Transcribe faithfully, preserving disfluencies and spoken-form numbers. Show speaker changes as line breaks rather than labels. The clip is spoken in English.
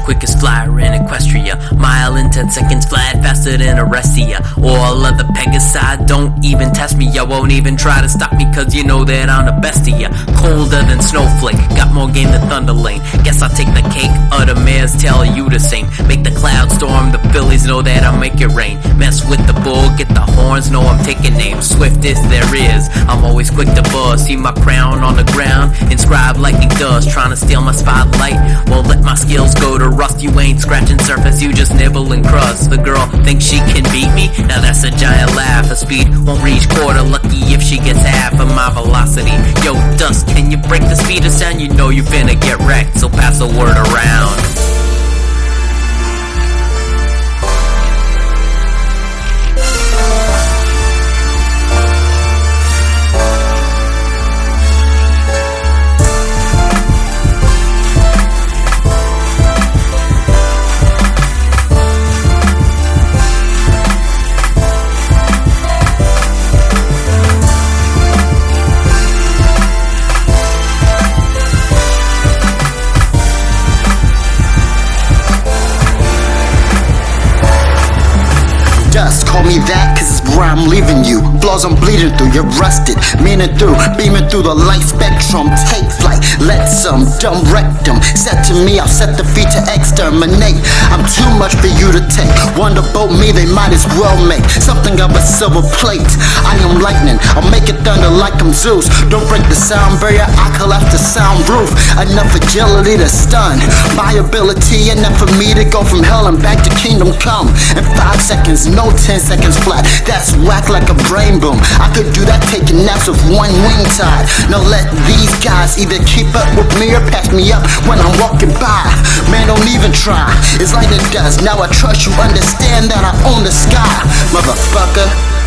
quickest flyer in Equestria. Mile in ten seconds flat, faster than a rest of ya. All other Pegasi don't even test me. Ya won't even try to stop me, cause you know that I'm the best of ya. Colder than Snowflake, got more game than Thunderlane. Guess I'll take the cake, or the mares tell you the same. Make the clouds storm, the Phillies know that I'll make it rain. Mess with the bull, get the horns, know I'm taking names. Swiftest there is, I'm always quick to buzz. See my crown on the ground, inscribed like ink does. Trying to steal my spotlight, won't let my skills go to rust. You ain't scratching surface, you just nibbling crust. The girl thinks she can beat me, now that's a giant laugh. Her speed won't reach quarter, lucky if she gets half of my velocity. Yo, Dust, can you break the speed of sound? You know you finna get wrecked, so pass the word around.
Dust, call me that cause it's where I'm leaving you. Flaws I'm bleeding through, you're rusted. Meaning through, beaming through the light spectrum. Take flight, let some dumb rectum. Set to me, I'll set the feet to exterminate. I'm too much for you to take. Wonder about me, they might as well make something of a silver plate. I am lightning, I'll make it thunder like I'm Zeus. Don't break the sound barrier, I collapse the sound roof. Enough agility to stun my ability, enough for me to go from hell and back to kingdom come. In five seconds, no ten seconds flat. That's whack like a brain boom. I could do that taking naps with one wing tied. Now let these guys either keep up with me or pass me up when I'm walking by. Man, don't even try. It's like it does. Now I trust you, understand that I own the sky, motherfucker.